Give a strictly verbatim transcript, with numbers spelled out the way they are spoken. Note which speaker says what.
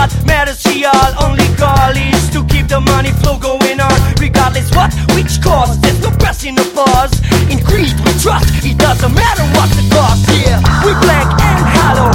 Speaker 1: what matters here, only goal is to keep the money flow going on. Regardless what, which cause, there's no pressing the pause. In greed we trust, it doesn't matter what the cost. Yeah, we blank and hollow,